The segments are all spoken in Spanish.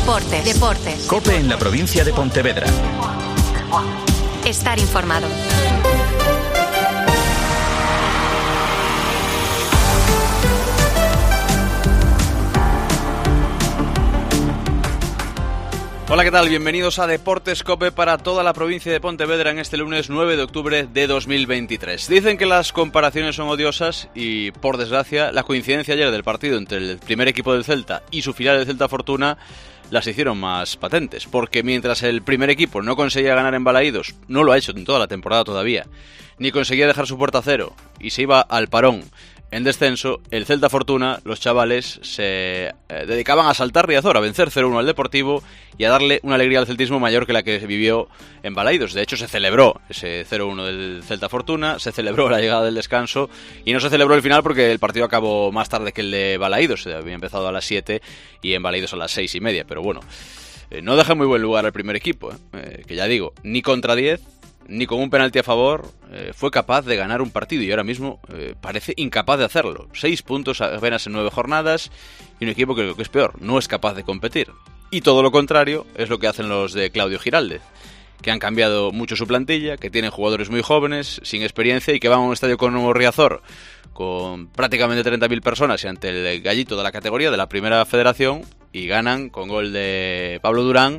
Deportes. COPE en la provincia de Pontevedra. Estar informado. Hola, ¿qué tal? Bienvenidos a Deportes COPE para toda la provincia de Pontevedra en este lunes 9 de octubre de 2023. Dicen que las comparaciones son odiosas y, por desgracia, la coincidencia ayer del partido entre el primer equipo del Celta y su filial del Celta Fortuna las hicieron más patentes, porque mientras el primer equipo no conseguía ganar en Balaídos, no lo ha hecho en toda la temporada todavía, ni conseguía dejar su puerta a cero y se iba al parón en descenso, el Celta Fortuna, los chavales se dedicaban a saltar Riazor, a vencer 0-1 al Deportivo y a darle una alegría al celtismo mayor que la que vivió en Balaídos. De hecho, se celebró ese 0-1 del Celta Fortuna, se celebró la llegada del descanso y no se celebró el final porque el partido acabó más tarde que el de Balaídos. Había empezado a las 7 y en Balaídos a las 6:30, pero bueno, no deja muy buen lugar al primer equipo, que ya digo, ni contra 10, ni con un penalti a favor, fue capaz de ganar un partido y ahora mismo parece incapaz de hacerlo. 6 puntos apenas en 9 jornadas y un equipo que lo que es peor, no es capaz de competir. Y todo lo contrario es lo que hacen los de Claudio Giraldez, que han cambiado mucho su plantilla, que tienen jugadores muy jóvenes, sin experiencia y que van a un estadio como Riazor con prácticamente 30.000 personas y ante el gallito de la categoría de la primera federación y ganan con gol de Pablo Durán.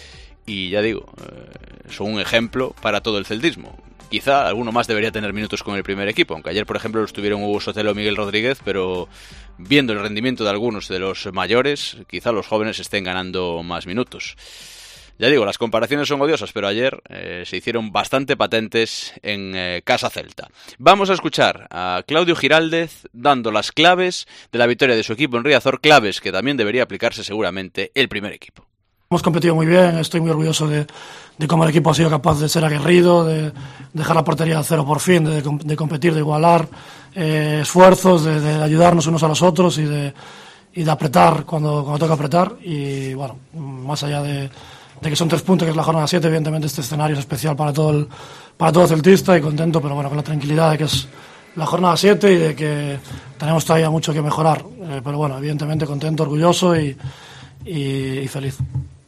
Y ya digo, son un ejemplo para todo el celtismo. Quizá alguno más debería tener minutos con el primer equipo, aunque ayer, por ejemplo, los tuvieron Hugo Sotelo o Miguel Rodríguez, pero viendo el rendimiento de algunos de los mayores, quizá los jóvenes estén ganando más minutos. Ya digo, las comparaciones son odiosas, pero ayer se hicieron bastante patentes en Casa Celta. Vamos a escuchar a Claudio Giraldez dando las claves de la victoria de su equipo en Riazor, claves que también debería aplicarse seguramente el primer equipo. Hemos competido muy bien, estoy muy orgulloso de cómo el equipo ha sido capaz de ser aguerrido, de dejar la portería a cero por fin, de competir, de igualar esfuerzos, de ayudarnos unos a los otros y de apretar cuando toca apretar. Y bueno, más allá de que son 3 puntos, que es la jornada 7, evidentemente este escenario es especial para todo celtista y contento, pero bueno, con la tranquilidad de que es la jornada 7 y de que tenemos todavía mucho que mejorar. Pero bueno, evidentemente contento, orgulloso y feliz.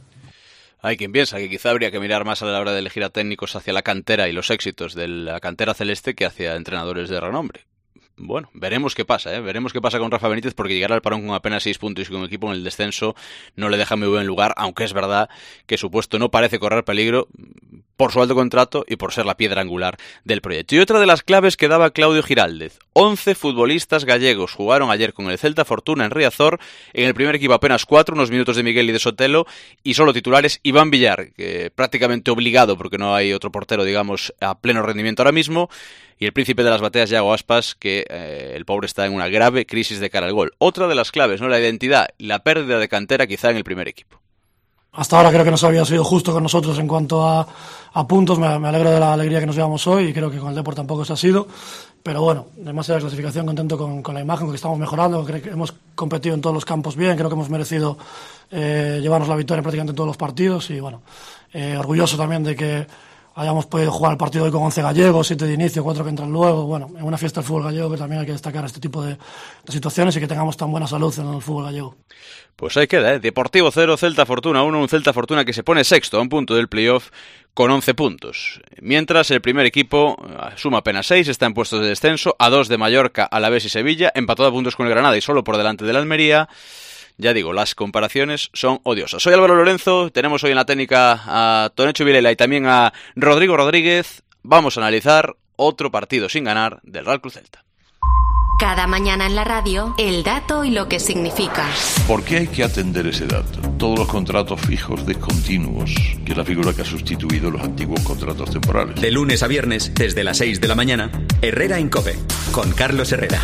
Hay quien piensa que quizá habría que mirar más a la hora de elegir a técnicos hacia la cantera y los éxitos de la cantera celeste que hacia entrenadores de renombre. Bueno, veremos qué pasa, veremos qué pasa con Rafa Benítez, porque llegar al parón con apenas 6 puntos y con un equipo en el descenso no le deja muy buen lugar, aunque es verdad que su puesto no parece correr peligro por su alto contrato y por ser la piedra angular del proyecto. Y otra de las claves que daba Claudio Giraldez: 11 futbolistas gallegos jugaron ayer con el Celta Fortuna en Riazor. En el primer equipo apenas 4, unos minutos de Miguel y de Sotelo, y solo titulares Iván Villar, que prácticamente obligado porque no hay otro portero, digamos, a pleno rendimiento ahora mismo, y el príncipe de las bateas, Yago Aspas, que el pobre está en una grave crisis de cara al gol. Otra de las claves, ¿no? La identidad y la pérdida de cantera quizá en el primer equipo. Hasta ahora creo que nos había sido justo con nosotros en cuanto a puntos. Me alegro de la alegría que nos llevamos hoy y creo que con el Depor tampoco eso ha sido. Pero bueno, además de la clasificación, contento con la imagen, con que estamos mejorando. Creo que hemos competido en todos los campos bien, creo que hemos merecido llevarnos la victoria prácticamente en todos los partidos y bueno, orgulloso también de que hayamos podido jugar el partido hoy con 11 gallegos, 7 de inicio, 4 que entran luego. Bueno, en una fiesta del fútbol gallego que también hay que destacar este tipo de situaciones y que tengamos tan buena salud en el fútbol gallego. Pues ahí queda, Deportivo 0, Celta Fortuna 1, un Celta Fortuna que se pone sexto a un punto del playoff con 11 puntos. Mientras el primer equipo suma apenas 6, está en puestos de descenso, a 2 de Mallorca, Alavés y Sevilla, empatado a puntos con el Granada y solo por delante del Almería. Ya digo, las comparaciones son odiosas. Soy Álvaro Lorenzo, tenemos hoy en la técnica a Tonecho Vilela y también a Rodrigo Rodríguez. Vamos a analizar otro partido sin ganar del Real Cruz Celta. Cada mañana en la radio, el dato y lo que significa. ¿Por qué hay que atender ese dato? Todos los contratos fijos discontinuos, que es la figura que ha sustituido los antiguos contratos temporales. De lunes a viernes, desde las 6 de la mañana, Herrera en COPE, con Carlos Herrera.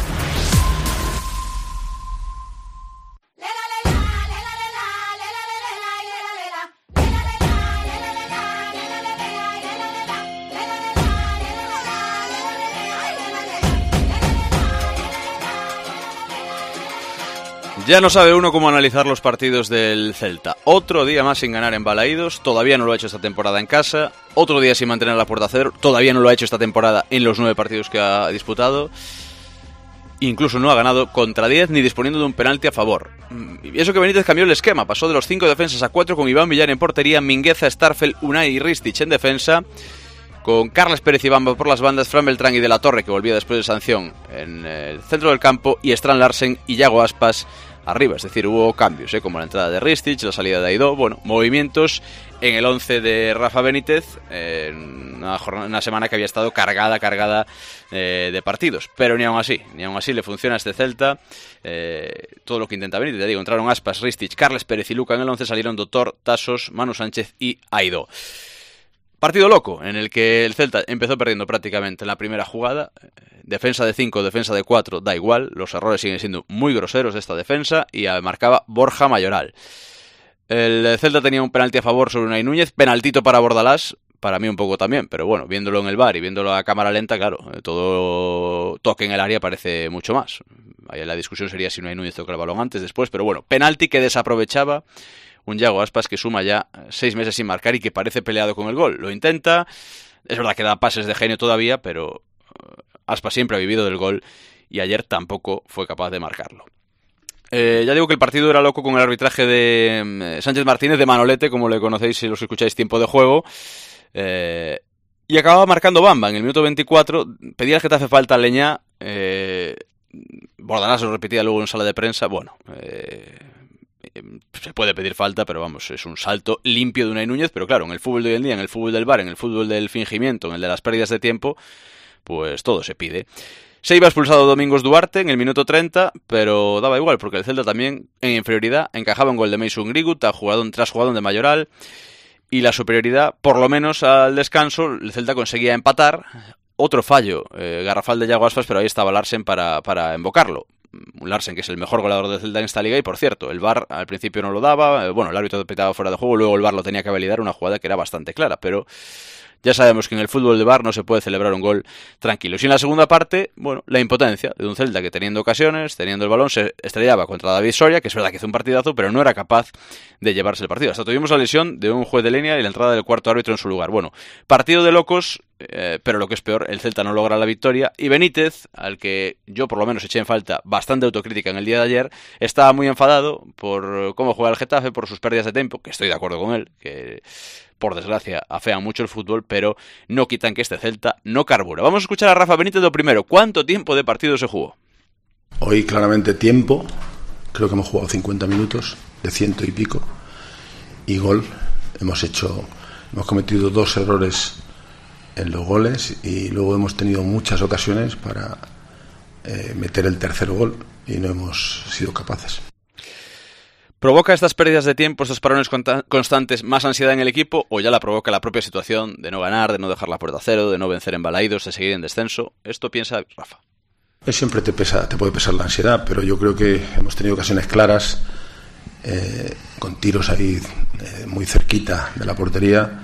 Ya no sabe uno cómo analizar los partidos del Celta. Otro día más sin ganar en Balaídos, todavía no lo ha hecho esta temporada en casa. Otro día sin mantener la puerta a cero, todavía no lo ha hecho esta temporada en los 9 partidos que ha disputado. incluso no ha ganado contra 10 ni disponiendo de un penalti a favor. Y eso que Benítez cambió el esquema, pasó de los 5 defensas a 4 con Iván Villar en portería, Mingueza, Starfel, Unai y Ristic en defensa, con Carles Pérez y Bamba por las bandas, Fran Beltrán y De la Torre, que volvía después de sanción, en el centro del campo, y Strand Larsen y Yago Aspas arriba. Es decir, hubo cambios, como la entrada de Ristic, la salida de Aidó, bueno, movimientos en el 11 de Rafa Benítez, una semana que había estado cargada de partidos, pero ni aún así le funciona a este Celta todo lo que intenta Benítez. Ya digo, entraron Aspas, Ristic, Carles Pérez y Luca en el 11, salieron Doctor, Tasos, Manu Sánchez y Aidó. Partido loco, en el que el Celta empezó perdiendo prácticamente en la primera jugada. Defensa de 5, defensa de 4, da igual. Los errores siguen siendo muy groseros de esta defensa. Y marcaba Borja Mayoral. El Celta tenía un penalti a favor sobre Unai Núñez. Penaltito para Bordalás. Para mí un poco también, pero bueno, viéndolo en el VAR y viéndolo a cámara lenta, claro, todo toque en el área parece mucho más. Ahí la discusión sería si Unai Núñez toca el balón antes, después. Pero bueno, penalti que desaprovechaba un Yago Aspas que suma ya 6 meses sin marcar y que parece peleado con el gol. Lo intenta, es verdad que da pases de genio todavía, pero Aspas siempre ha vivido del gol y ayer tampoco fue capaz de marcarlo. Ya digo que el partido era loco con el arbitraje de Sánchez Martínez, de Manolete, como le conocéis si los escucháis tiempo de juego. Y acababa marcando Bamba en el minuto 24, pedía el Getafe falta a Leñá, Bordalás lo repetía luego en sala de prensa, bueno... se puede pedir falta, pero vamos, es un salto limpio de Unai Núñez, pero claro, en el fútbol de hoy en día, en el fútbol del VAR, en el fútbol del fingimiento, en el de las pérdidas de tiempo, pues todo se pide. Se iba expulsado Domingos Duarte en el minuto 30, pero daba igual, porque el Celta también, en inferioridad, encajaba un gol de Mason Greenwood tras jugadón de Mayoral, y la superioridad, por lo menos al descanso, el Celta conseguía empatar. Otro fallo, garrafal de Yago Aspas, pero ahí estaba Larsen para embocarlo. Larsen, que es el mejor goleador del Celta en esta liga, y por cierto, el VAR al principio no lo daba, bueno, el árbitro pitaba fuera de juego, luego el VAR lo tenía que validar, una jugada que era bastante clara, pero ya sabemos que en el fútbol de VAR no se puede celebrar un gol tranquilo. Y en la segunda parte, bueno, la impotencia de un Celta que teniendo ocasiones, teniendo el balón, se estrellaba contra David Soria, que es verdad que hizo un partidazo, pero no era capaz de llevarse el partido. Hasta tuvimos la lesión de un juez de línea y la entrada del cuarto árbitro en su lugar. Bueno, partido de locos, pero lo que es peor, el Celta no logra la victoria, y Benítez, al que yo por lo menos eché en falta bastante autocrítica en el día de ayer, estaba muy enfadado por cómo juega el Getafe, por sus pérdidas de tiempo, que estoy de acuerdo con él, que por desgracia afean mucho el fútbol, pero no quitan que este Celta no carbura. Vamos a escuchar a Rafa Benítez lo primero. ¿Cuánto tiempo de partido se jugó? Hoy claramente tiempo, creo que hemos jugado 50 minutos de 100 y pico, y gol. Hemos cometido 2 errores en los goles y luego hemos tenido muchas ocasiones para meter el tercer gol y no hemos sido capaces. ¿Provoca estas pérdidas de tiempo, estos parones constantes, más ansiedad en el equipo, o ya la provoca la propia situación de no ganar, de no dejar la puerta a cero, de no vencer en Balaidos, de seguir en descenso? Esto piensa Rafa. Siempre te puede pesar la ansiedad, pero yo creo que hemos tenido ocasiones claras, con tiros ahí muy cerquita de la portería,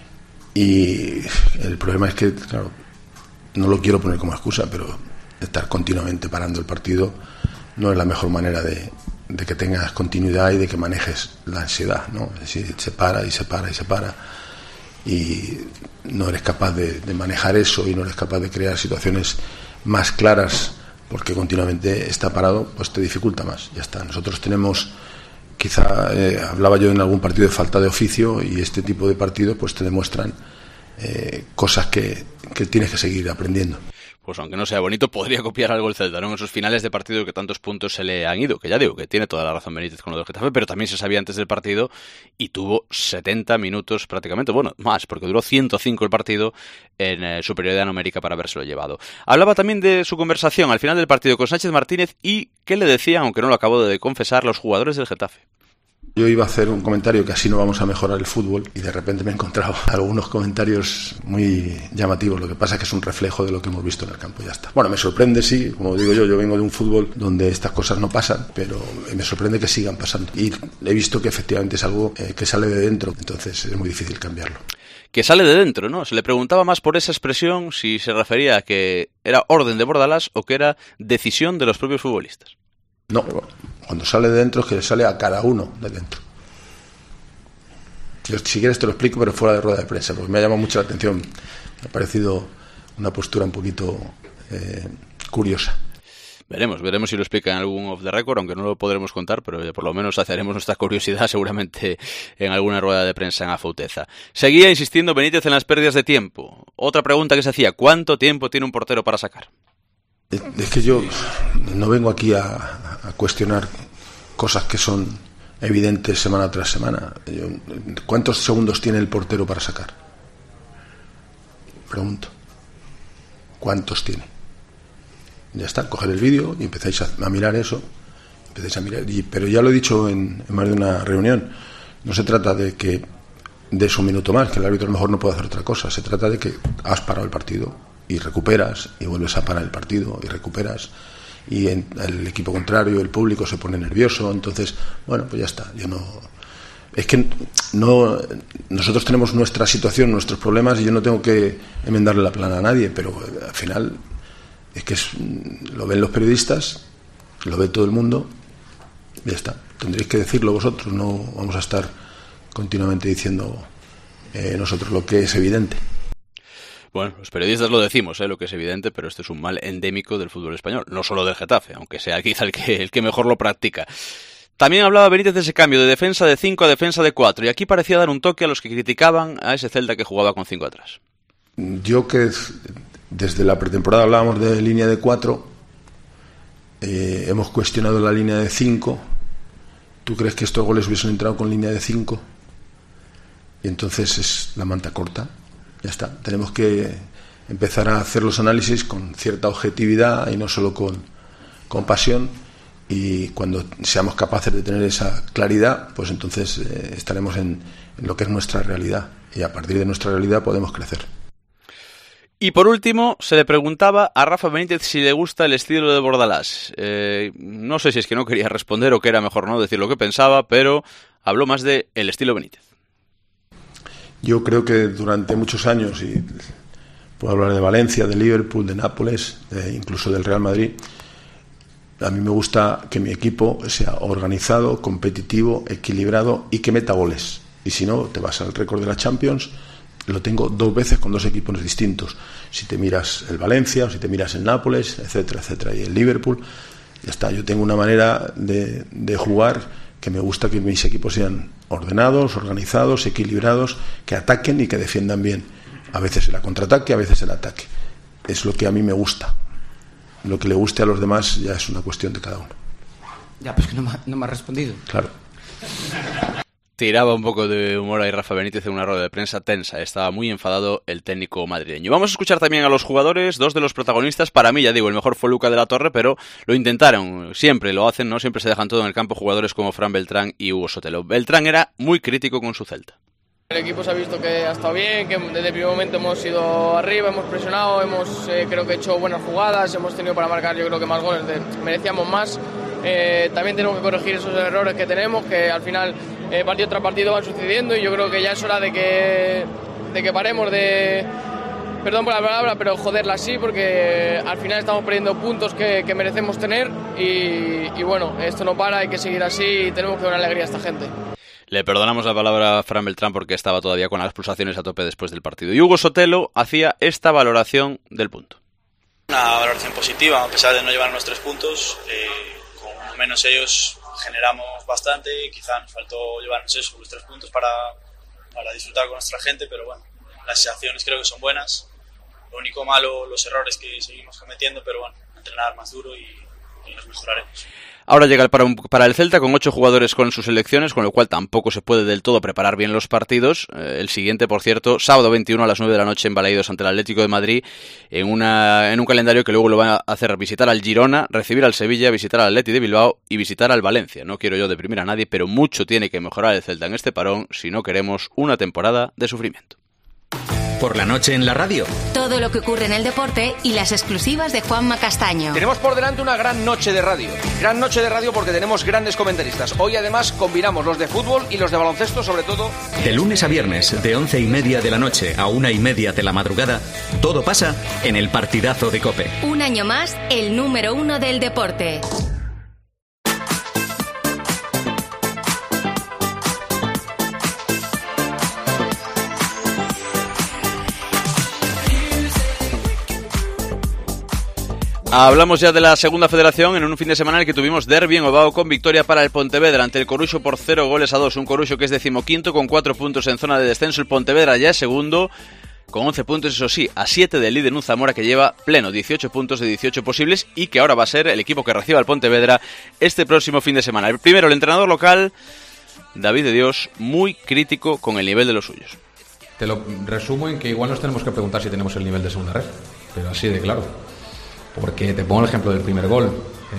y el problema es que, claro, no lo quiero poner como excusa, pero estar continuamente parando el partido no es la mejor manera de que tengas continuidad y de que manejes la ansiedad, ¿no? Es decir, se para y no eres capaz de manejar eso y no eres capaz de crear situaciones más claras porque continuamente está parado, pues te dificulta más, ya está. Nosotros tenemos, quizá hablaba yo en algún partido de falta de oficio, y este tipo de partidos pues te demuestran cosas que tienes que seguir aprendiendo. Pues aunque no sea bonito, podría copiar algo el Celta, ¿no? En esos finales de partido que tantos puntos se le han ido, que ya digo, que tiene toda la razón Benítez con lo del Getafe, pero también se sabía antes del partido y tuvo 70 minutos prácticamente, bueno, más, porque duró 105 el partido en superioridad numérica para habérselo llevado. Hablaba también de su conversación al final del partido con Sánchez Martínez y qué le decían, aunque no lo acabo de confesar, los jugadores del Getafe. Yo iba a hacer un comentario que así no vamos a mejorar el fútbol, y de repente me he encontrado algunos comentarios muy llamativos. Lo que pasa es que es un reflejo de lo que hemos visto en el campo, ya está. Bueno, me sorprende, sí, como digo yo vengo de un fútbol donde estas cosas no pasan, pero me sorprende que sigan pasando. Y he visto que efectivamente es algo que sale de dentro, entonces es muy difícil cambiarlo. Que sale de dentro, ¿no? Se le preguntaba más por esa expresión si se refería a que era orden de Bordalás o que era decisión de los propios futbolistas. No, cuando sale de dentro es que le sale a cada uno de dentro. Yo, si quieres te lo explico, pero fuera de rueda de prensa, porque me ha llamado mucho la atención. Me ha parecido una postura un poquito curiosa. Veremos si lo explica en algún off the record, aunque no lo podremos contar, pero por lo menos saciaremos nuestra curiosidad seguramente en alguna rueda de prensa en Afouteza. Seguía insistiendo Benítez en las pérdidas de tiempo. Otra pregunta que se hacía: ¿cuánto tiempo tiene un portero para sacar? Es que yo no vengo aquí a cuestionar cosas que son evidentes semana tras semana. ¿Cuántos segundos tiene el portero para sacar? Pregunto. ¿Cuántos tiene? Ya está, coger el vídeo y empezáis a mirar eso. Pero ya lo he dicho en más de una reunión. No se trata de que des un minuto más, que el árbitro a lo mejor no puede hacer otra cosa. Se trata de que has parado el partido y recuperas y vuelves a parar el partido y recuperas. Y el equipo contrario, el público se pone nervioso. Entonces, bueno, pues ya está. Nosotros tenemos nuestra situación, nuestros problemas, y yo no tengo que enmendarle la plana a nadie, pero al final es que lo ven los periodistas, lo ve todo el mundo, y ya está. Tendréis que decirlo vosotros, no vamos a estar continuamente diciendo nosotros lo que es evidente. Bueno, los periodistas lo decimos, lo que es evidente, pero este es un mal endémico del fútbol español, no solo del Getafe, aunque sea quizá el que mejor lo practica. También hablaba Benítez de ese cambio de defensa de 5 a defensa de 4, y aquí parecía dar un toque a los que criticaban a ese Celta que jugaba con 5 atrás. Yo que desde la pretemporada hablábamos de línea de 4, hemos cuestionado la línea de 5. ¿Tú crees que estos goles hubiesen entrado con línea de 5? Y entonces es la manta corta. Ya está. Tenemos que empezar a hacer los análisis con cierta objetividad y no solo con pasión. Y cuando seamos capaces de tener esa claridad, pues entonces estaremos en lo que es nuestra realidad. Y a partir de nuestra realidad podemos crecer. Y por último, se le preguntaba a Rafa Benítez si le gusta el estilo de Bordalás. No sé si es que no quería responder o que era mejor no decir lo que pensaba, pero habló más de el estilo Benítez. Yo creo que durante muchos años, y puedo hablar de Valencia, de Liverpool, de Nápoles, incluso del Real Madrid, a mí me gusta que mi equipo sea organizado, competitivo, equilibrado y que meta goles. Y si no, te vas al récord de la Champions, lo tengo 2 veces con 2 equipos distintos. Si te miras el Valencia, o si te miras el Nápoles, etcétera, etcétera, y el Liverpool, ya está. Yo tengo una manera de jugar que me gusta que mis equipos sean ordenados, organizados, equilibrados, que ataquen y que defiendan bien. A veces el contraataque, a veces el ataque. Es lo que a mí me gusta. Lo que le guste a los demás ya es una cuestión de cada uno. Ya, pues que no me ha respondido. Claro. Tiraba un poco de humor ahí Rafa Benítez en una rueda de prensa tensa. Estaba muy enfadado el técnico madrileño. Vamos a escuchar también a los jugadores, 2 de los protagonistas. Para mí, ya digo, el mejor fue Luca de la Torre, pero lo intentaron. Siempre lo hacen, ¿no? Siempre se dejan todo en el campo jugadores como Fran Beltrán y Hugo Sotelo. Beltrán era muy crítico con su Celta. El equipo se ha visto que ha estado bien, que desde el primer momento hemos ido arriba, hemos presionado, hemos creo que hecho buenas jugadas, hemos tenido para marcar yo creo que más goles, merecíamos más. También tenemos que corregir esos errores que tenemos, que al final partido tras partido van sucediendo, y yo creo que ya es hora de que paremos de, perdón por la palabra, pero joderla así, porque al final estamos perdiendo puntos que merecemos tener, y bueno, esto no para, hay que seguir así y tenemos que dar una alegría a esta gente. Le perdonamos la palabra a Fran Beltrán porque estaba todavía con las pulsaciones a tope después del partido. Y Hugo Sotelo hacía esta valoración del punto. Una valoración positiva, a pesar de no llevar los 3 puntos. Con menos ellos generamos bastante, quizá nos faltó llevarnos eso, los 3 puntos para disfrutar con nuestra gente, pero bueno, las sensaciones creo que son buenas. Lo único malo, los errores que seguimos cometiendo, pero bueno, entrenar más duro y los mejoraremos. Ahora llega para el Celta con 8 jugadores con sus selecciones, con lo cual tampoco se puede del todo preparar bien los partidos. El siguiente, por cierto, sábado 21 a las 9 de la noche en Balaídos ante el Atlético de Madrid, en un calendario que luego lo va a hacer visitar al Girona, recibir al Sevilla, visitar al Atleti de Bilbao y visitar al Valencia. No quiero yo deprimir a nadie, pero mucho tiene que mejorar el Celta en este parón si no queremos una temporada de sufrimiento. Por la noche en la radio. Todo lo que ocurre en el deporte y las exclusivas de Juanma Castaño. Tenemos por delante una gran noche de radio. Gran noche de radio porque tenemos grandes comentaristas. Hoy además combinamos los de fútbol y los de baloncesto, sobre todo. De lunes a viernes, de 11:30 de la noche a 1:30 de la madrugada, todo pasa en el partidazo de COPE. Un año más, el número 1 del deporte. Hablamos ya de la segunda federación en un fin de semana en el que tuvimos derbi en Ovao con victoria para el Pontevedra ante el Coruxo por 0-2. Un Coruxo que es 15º con 4 puntos en zona de descenso. El Pontevedra ya es segundo con 11 puntos, eso sí, a 7 del líder, un Zamora que lleva pleno 18 puntos de 18 posibles y que ahora va a ser el equipo que reciba al Pontevedra este próximo fin de semana. El primero, el entrenador local, David de Dios, muy crítico con el nivel de los suyos. Te lo resumo en que igual nos tenemos que preguntar si tenemos el nivel de segunda red, pero así de claro. Porque te pongo el ejemplo del primer gol.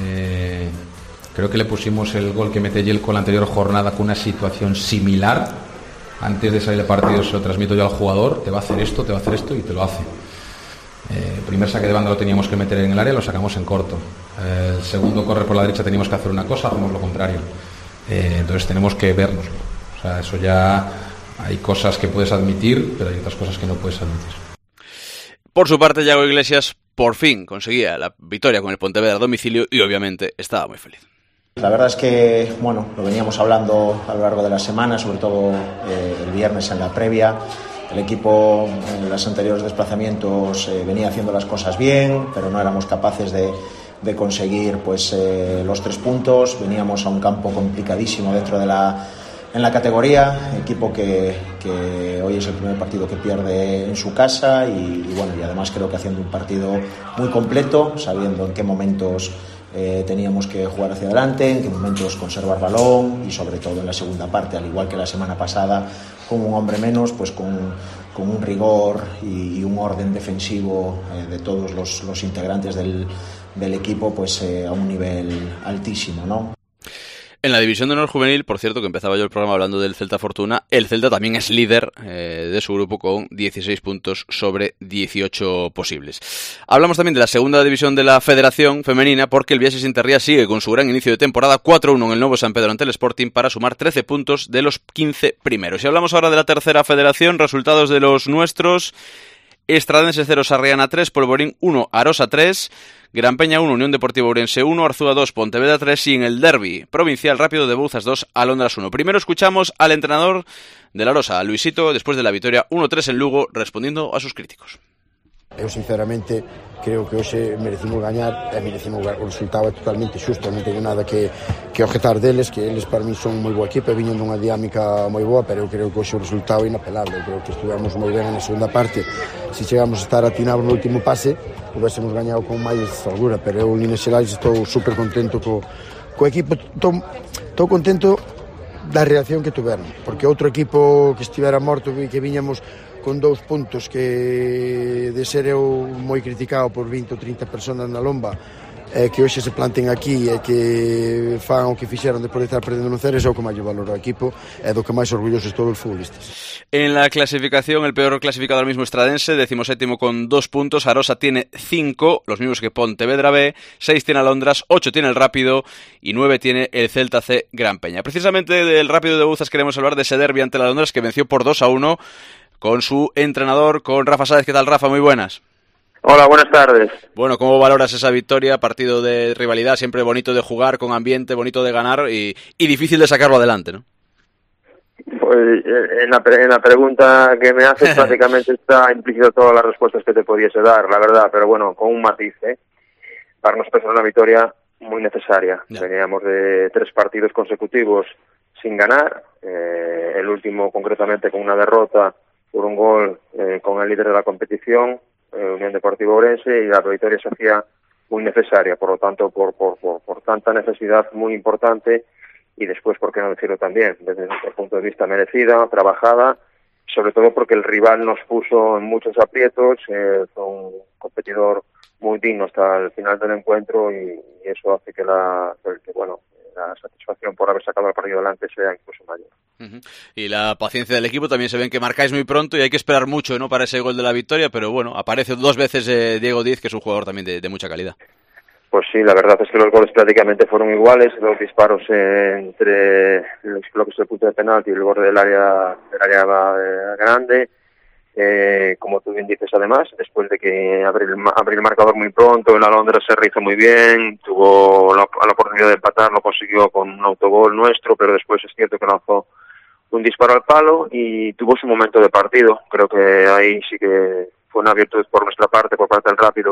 Creo que le pusimos el gol que mete Yelko la anterior jornada con una situación similar. Antes de salir del partido se lo transmito yo al jugador, te va a hacer esto y te lo hace. El primer saque de banda lo teníamos que meter en el área, lo sacamos en corto. El segundo corre por la derecha, teníamos que hacer una cosa, hacemos lo contrario. Entonces tenemos que vernos. O sea, eso ya hay cosas que puedes admitir, pero hay otras cosas que no puedes admitir. Por su parte, Yago Iglesias por fin conseguía la victoria con el Pontevedra a domicilio y obviamente estaba muy feliz. La verdad es que, bueno, lo veníamos hablando a lo largo de la semana, sobre todo el viernes en la previa. El equipo en los anteriores desplazamientos venía haciendo las cosas bien, pero no éramos capaces de conseguir pues, los 3 puntos. Veníamos a un campo complicadísimo dentro de en la categoría, equipo que hoy es el primer partido que pierde en su casa y bueno, y además creo que haciendo un partido muy completo, sabiendo en qué momentos teníamos que jugar hacia adelante, en qué momentos conservar balón y sobre todo en la segunda parte, al igual que la semana pasada, con un hombre menos, pues con un rigor y un orden defensivo de todos los integrantes del equipo, pues a un nivel altísimo, ¿no? En la división de honor juvenil, por cierto, que empezaba yo el programa hablando del Celta Fortuna, el Celta también es líder de su grupo con 16 puntos sobre 18 posibles. Hablamos también de la segunda división de la Federación Femenina porque el Viases Interría sigue con su gran inicio de temporada 4-1 en el nuevo San Pedro ante el Sporting para sumar 13 puntos de los 15 primeros. Y hablamos ahora de la tercera federación, resultados de los nuestros. Estradense 0, Sarriana 3, Polvorín 1, Arosa 3... Gran Peña 1, Unión Deportiva Ourense 1, Arzúa 2, Pontevedra 3 y en el derbi provincial Rápido de Bouzas 2, Alondras 1. Primero escuchamos al entrenador de la Arosa, a Luisito, después de la victoria 1-3 en Lugo, respondiendo a sus críticos. Eu sinceramente creo que hoxe merecimos gañar e merecimos o resultado é totalmente xusto, non teño nada que objetar deles, que eles para mí son moi boa equipa, viñen dunha dinámica moi boa, pero eu creo que hoxe o resultado é inapelable. Eu creo que estivemos moi ben na segunda parte. Se chegamos a estar atinados no último pase, houvésemos gañado con máis holgura, pero eu, Lines Xerais, estou super contento co equipo, estou contento da reacción que tuveron, porque outro equipo que estivera morto e que viñamos con 2 puntos que de ser eu moi criticado por 20 ou 30 personas na lomba, que hoxe se planten aquí e que fan o que fixeron depois de estar perdendo no Ceres, é o que máis valoro ao equipo e do que máis orgulloso estou dos futbolistas. En la clasificación, el peor clasificado ahora mismo Estradense, 17º con 2 puntos, Arosa tiene 5, los mismos que Pontevedra B, 6 tiene Alondras, 8 tiene el Rápido y 9 tiene el Celta C Gran Peña. Precisamente del Rápido de Bouzas queremos hablar de ese derbi ante el Alondras que venció por 2-1 con su entrenador, con Rafa Sáez. ¿Qué tal, Rafa? Muy buenas. Hola, buenas tardes. Bueno, ¿cómo valoras esa victoria? Partido de rivalidad, siempre bonito de jugar, con ambiente, bonito de ganar y difícil de sacarlo adelante, ¿no? Pues en la pregunta que me haces prácticamente está implícito todas las respuestas que te pudiese dar, la verdad, pero bueno, con un matiz, Para nosotros es una victoria muy necesaria. Ya. Veníamos de 3 partidos consecutivos sin ganar, el último concretamente con una derrota por un gol con el líder de la competición, Unión Deportiva Ourense, y la victoria se hacía muy necesaria, por lo tanto, por tanta necesidad muy importante, y después, por qué no decirlo también, desde nuestro punto de vista merecida, trabajada, sobre todo porque el rival nos puso en muchos aprietos, fue un competidor muy digno hasta el final del encuentro, y eso hace que la satisfacción por haber sacado el partido adelante sea incluso mayor. Uh-huh. Y la paciencia del equipo, también se ven que marcáis muy pronto y hay que esperar mucho, ¿no?, para ese gol de la victoria, pero bueno, aparece 2 veces Diego Diz, que es un jugador también de mucha calidad. Pues sí, la verdad es que los goles prácticamente fueron iguales, los disparos entre los bloques del punto de penalti y el borde del área grande, como tú bien dices, además, después de que abrir el marcador muy pronto, el Alondra se rehizo muy bien, tuvo la oportunidad de empatar, lo consiguió con un autogol nuestro, pero después es cierto que lanzó un disparo al palo y tuvo su momento de partido. Creo que ahí sí que fue una virtud por nuestra parte, por parte del Rápido,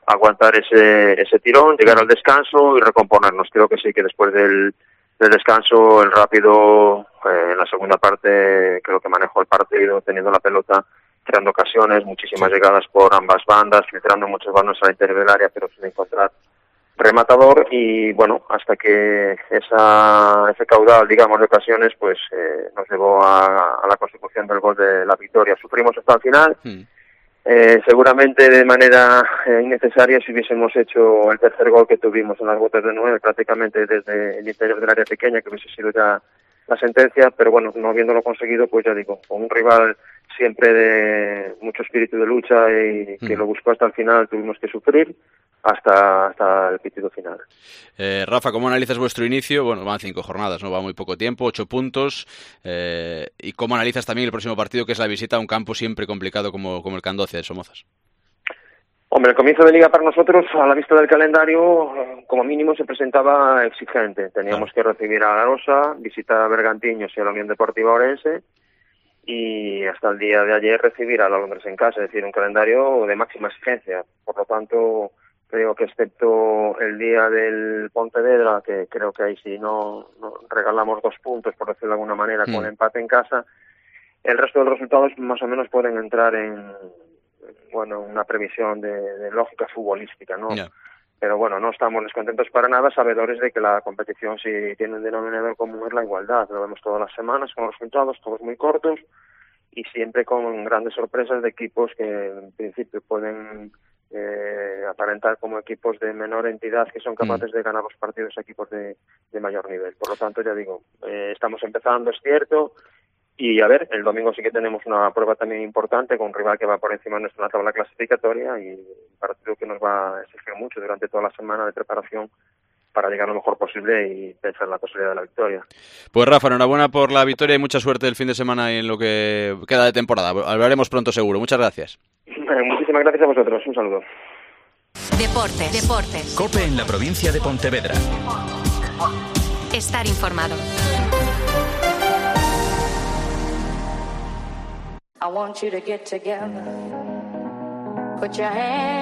aguantar ese tirón, llegar al descanso y recomponernos. Creo que sí, que después del descanso, el rápido, en la segunda parte creo que manejó el partido, teniendo la pelota, creando ocasiones, muchísimas llegadas por ambas bandas, filtrando muchos balones al interior del área, pero sin encontrar rematador. Y bueno, hasta que ese caudal, digamos, de ocasiones, pues nos llevó a la consecución del gol de la victoria. Sufrimos hasta el final. Seguramente de manera innecesaria si hubiésemos hecho el tercer gol que tuvimos en las botas de 9 prácticamente desde el interior del área pequeña, que hubiese sido ya la sentencia, pero bueno, no habiéndolo conseguido, pues ya digo, con un rival siempre de mucho espíritu de lucha y que lo buscó hasta el final, tuvimos que sufrir hasta el pitido final. Rafa, ¿cómo analizas vuestro inicio? Bueno, van 5 jornadas, no va muy poco tiempo, 8 puntos. ¿Y cómo analizas también el próximo partido, que es la visita a un campo siempre complicado como el Candocia de Somozas? Hombre, el comienzo de liga para nosotros, a la vista del calendario, como mínimo se presentaba exigente. Teníamos que recibir a Arosa, visitar a Bergantiños y a la Unión Deportiva Orense, y hasta el día de ayer recibir a la Londres en casa, es decir, un calendario de máxima exigencia. Por lo tanto, creo que excepto el día del Pontevedra, que creo que ahí sí no regalamos 2 puntos, por decirlo de alguna manera, con el empate en casa, el resto de los resultados más o menos pueden entrar en una previsión de lógica futbolística, ¿no? Yeah. Pero bueno, no estamos descontentos para nada, sabedores de que la competición sí tiene un denominador común, es la igualdad. Lo vemos todas las semanas con los resultados, todos muy cortos, y siempre con grandes sorpresas de equipos que en principio pueden aparentar como equipos de menor entidad, que son capaces de ganar los partidos a equipos de mayor nivel. Por lo tanto, ya digo, estamos empezando, es cierto, y a ver, el domingo sí que tenemos una prueba también importante con un rival que va por encima de nuestra tabla clasificatoria, y un partido que nos va a exigir mucho durante toda la semana de preparación para llegar lo mejor posible y pensar en la posibilidad de la victoria. Pues Rafa, enhorabuena por la victoria y mucha suerte el fin de semana y en lo que queda de temporada. Hablaremos pronto seguro. Muchas gracias. Muchísimas gracias a vosotros. Un saludo. Deportes. COPE en la provincia de Pontevedra. Estar informado. I want you to get together. Put your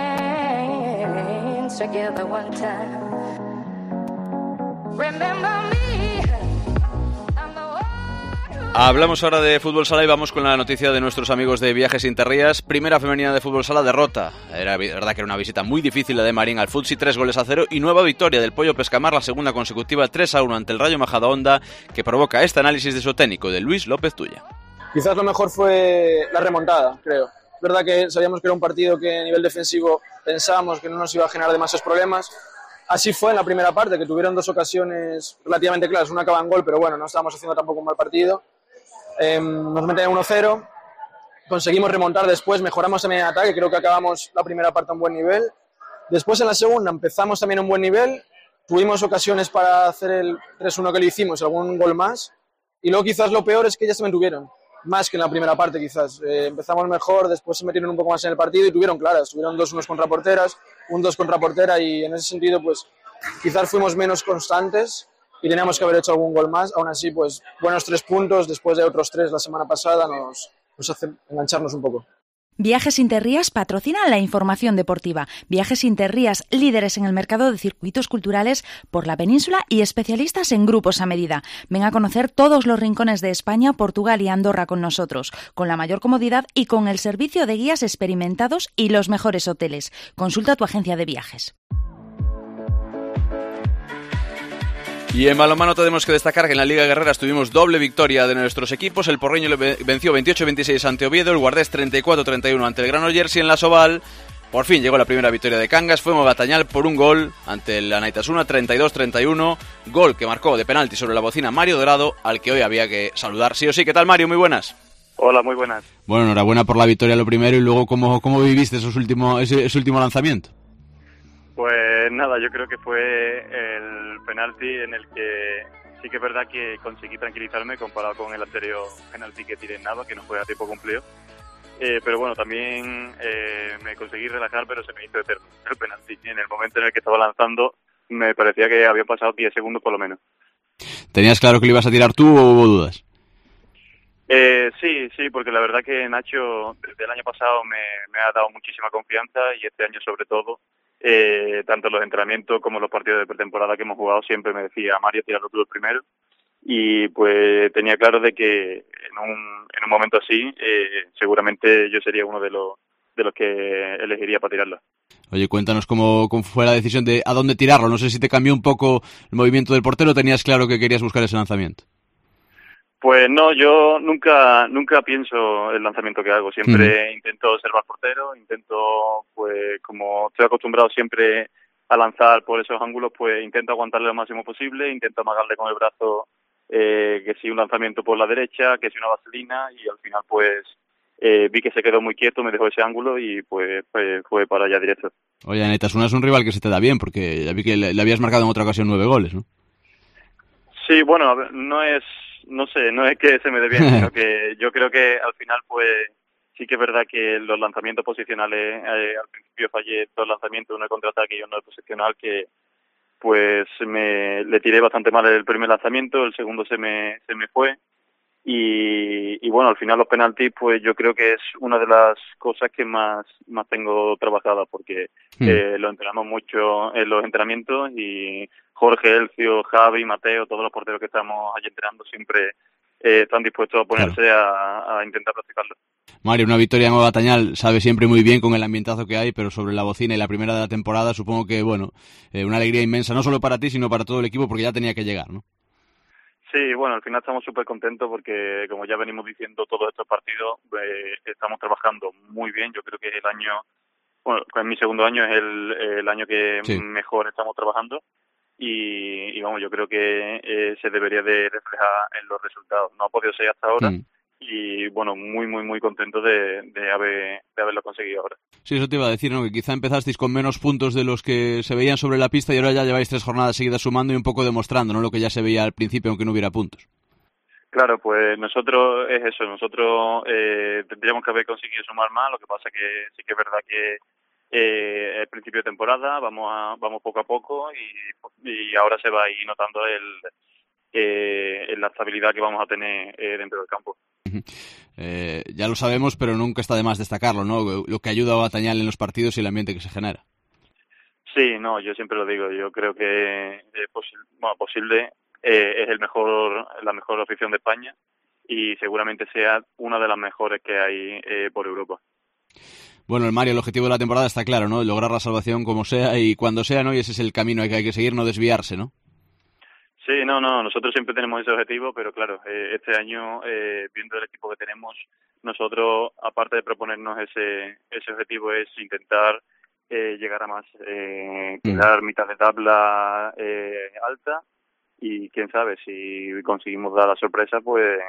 hands together one time. Remember me. Hablamos ahora de fútbol sala y vamos con la noticia de nuestros amigos de Viajes Interrías. Primera femenina de fútbol sala, derrota. Era verdad que era una visita muy difícil la de Marín al Futsi, 3-0, y nueva victoria del Pollo Pescamar, la segunda consecutiva, 3-1 ante el Rayo Majadahonda, que provoca este análisis de su técnico, de Luis López Tuya. Quizás lo mejor fue la remontada, creo. Es verdad que sabíamos que era un partido que a nivel defensivo pensábamos que no nos iba a generar demasiados problemas. Así fue en la primera parte, que tuvieron 2 ocasiones relativamente claras. Una acaba en gol, pero bueno, no estábamos haciendo tampoco un mal partido. Nos meten 1-0, conseguimos remontar después, mejoramos también en ataque, creo que acabamos la primera parte a un buen nivel. Después en la segunda empezamos también a un buen nivel, tuvimos ocasiones para hacer el 3-1 que lo hicimos, algún gol más, y luego quizás lo peor es que ellas se mantuvieron, más que en la primera parte quizás. Empezamos mejor, después se metieron un poco más en el partido y tuvieron claras, tuvieron 2-1 contra porteras, un 2 contra portera, y en ese sentido pues quizás fuimos menos constantes y teníamos que haber hecho algún gol más. Aún así, pues buenos 3 puntos, después de otros 3 la semana pasada, nos hace engancharnos un poco. Viajes Interrías patrocina la información deportiva. Viajes Interrías, líderes en el mercado de circuitos culturales por la península y especialistas en grupos a medida. Ven a conocer todos los rincones de España, Portugal y Andorra con nosotros, con la mayor comodidad y con el servicio de guías experimentados y los mejores hoteles. Consulta tu agencia de viajes. Y en balonmano tenemos que destacar que en la Liga Guerreras tuvimos doble victoria de nuestros equipos. El Porreño le venció 28-26 ante Oviedo, el Guardés 34-31 ante el Granollers, y en la Soval por fin llegó la primera victoria de Cangas. Fue Mogatañal por un gol ante el Anaitasuna, 32-31, gol que marcó de penalti sobre la bocina Mario Dorado, al que hoy había que saludar sí o sí. ¿Qué tal, Mario? Muy buenas. Hola, muy buenas. Bueno, enhorabuena por la victoria lo primero, y luego ¿cómo viviste ese último lanzamiento? Pues nada, yo creo que fue el penalti en el que sí que es verdad que conseguí tranquilizarme comparado con el anterior penalti que tiré en Nava, que no fue a tiempo cumplido. Pero bueno, también me conseguí relajar, pero se me hizo eterno el penalti. En el momento en el que estaba lanzando me parecía que habían pasado 10 segundos por lo menos. ¿Tenías claro que lo ibas a tirar tú o hubo dudas? Sí, porque la verdad que Nacho desde el año pasado me ha dado muchísima confianza, y este año sobre todo tanto en los entrenamientos como en los partidos de pretemporada que hemos jugado, siempre me decía, Mario, tíralo tú el primero. Y pues tenía claro de que en un momento así seguramente yo sería uno de los que elegiría para tirarla. Oye, cuéntanos cómo fue la decisión de a dónde tirarlo. No sé si te cambió un poco el movimiento del portero o tenías claro que querías buscar ese lanzamiento. Pues no, yo nunca pienso el lanzamiento que hago. Siempre intento observar portero, pues como estoy acostumbrado siempre a lanzar por esos ángulos, pues intento aguantarle lo máximo posible, intento amagarle con el brazo que si un lanzamiento por la derecha, que si una vaselina, y al final pues vi que se quedó muy quieto, me dejó ese ángulo y pues fue para allá directo. Oye, Anaitasuna es un rival que se te da bien, porque ya vi que le habías marcado en otra ocasión 9 goles, ¿no? Sí, bueno, a ver, no es que se me dé bien, sino que yo creo que al final pues sí que es verdad que los lanzamientos posicionales, al principio fallé 2 lanzamientos, uno de contraataque y uno de posicional, que pues le tiré bastante mal el primer lanzamiento, el segundo se me fue y bueno, al final los penaltis pues yo creo que es una de las cosas que más tengo trabajada, porque lo entrenamos mucho en los entrenamientos y Jorge, Elcio, Javi, Mateo, todos los porteros que estamos allí entrenando siempre están dispuestos a ponerse a intentar practicarlo. Mario, una victoria en Gatañal sabe siempre muy bien con el ambientazo que hay, pero sobre la bocina y la primera de la temporada supongo que, bueno, una alegría inmensa, no solo para ti, sino para todo el equipo, porque ya tenía que llegar, ¿no? Sí, bueno, al final estamos súper contentos porque, como ya venimos diciendo todos estos partidos, estamos trabajando muy bien. Yo creo que el año, bueno, en mi segundo año es el año que mejor estamos trabajando y vamos, yo creo que se debería de reflejar en los resultados. No ha podido ser hasta ahora. Y bueno, muy contento de haberlo conseguido ahora. Sí, eso te iba a decir, ¿no? Que quizá empezasteis con menos puntos de los que se veían sobre la pista y ahora ya lleváis 3 jornadas seguidas sumando y un poco demostrando, ¿no? Lo que ya se veía al principio, aunque no hubiera puntos. Claro, pues nosotros es eso, nosotros tendríamos que haber conseguido sumar más, lo que pasa que sí que es verdad que el principio de temporada vamos poco a poco y ahora se va a ir notando la estabilidad que vamos a tener dentro del campo. Ya lo sabemos, pero nunca está de más destacarlo, ¿no? Lo que ayuda a Gatañal en los partidos y el ambiente que se genera. Sí, no, yo siempre lo digo. Yo creo que es posible es la mejor afición de España y seguramente sea una de las mejores que hay por Europa. Bueno, Mario, el objetivo de la temporada está claro, ¿no? Lograr la salvación como sea y cuando sea, ¿no? Y ese es el camino que hay que seguir, no desviarse, ¿no? Sí, no, nosotros siempre tenemos ese objetivo, pero claro, este año, viendo el equipo que tenemos, nosotros, aparte de proponernos ese objetivo, es intentar llegar a más, quedar mitad de tabla alta y quién sabe, si conseguimos dar la sorpresa, pues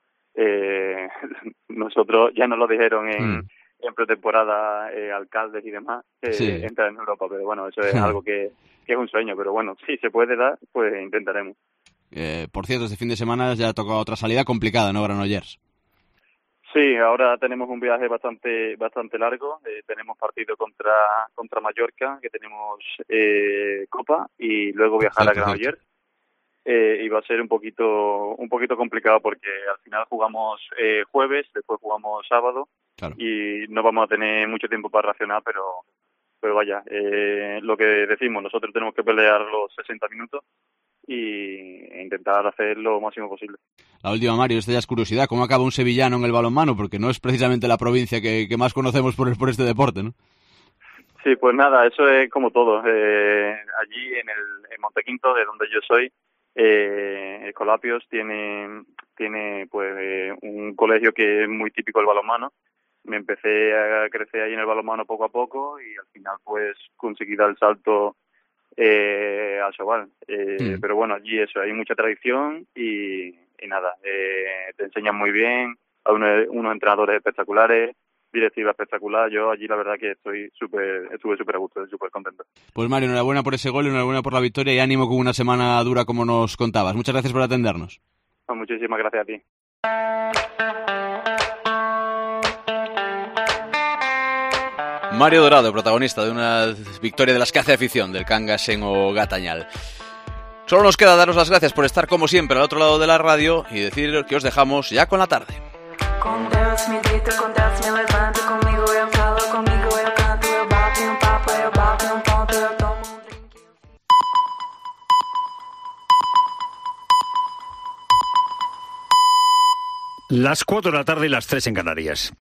nosotros ya nos lo dijeron en pretemporada alcaldes y demás, entrar en Europa, pero bueno, eso es algo que es un sueño, pero bueno, si se puede dar, pues intentaremos. Por cierto, este fin de semana ya ha tocado otra salida complicada, ¿no, Granollers? Sí, ahora tenemos un viaje bastante largo, tenemos partido contra Mallorca, que tenemos Copa, y luego viajar a Granollers. Y va a ser un poquito complicado porque al final jugamos jueves, después jugamos sábado, claro, y no vamos a tener mucho tiempo para reaccionar, pero vaya, lo que decimos, nosotros tenemos que pelear los 60 minutos e intentar hacer lo máximo posible. La última, Mario, esta ya es curiosidad, ¿cómo acaba un sevillano en el balonmano? Porque no es precisamente la provincia que más conocemos por este deporte, ¿no? Sí, pues nada, eso es como todo. Allí en Montequinto, de donde yo soy, Escolapios tiene pues un colegio que es muy típico del balonmano. Me empecé a crecer ahí en el balonmano poco a poco y al final pues conseguí dar el salto al Sobal. Pero bueno, allí eso, hay mucha tradición y nada, te enseñan muy bien, hay unos entrenadores espectaculares, directiva espectacular. Yo allí la verdad que estuve súper a gusto, súper contento. Pues Mario, enhorabuena por ese gol, enhorabuena por la victoria y ánimo con una semana dura como nos contabas. Muchas gracias por atendernos. Muchísimas gracias a ti. Mario Dorado, protagonista de una victoria de las que hace afición del Cangas en Gatañal. Solo nos queda daros las gracias por estar como siempre al otro lado de la radio y decir que os dejamos ya con la tarde. Com Deus me deito, com Deus me levanto, comigo eu falo, comigo eu canto, eu bato em um papo, eu bato em um ponto. Las 4 de la tarde y las 3 en Canarias.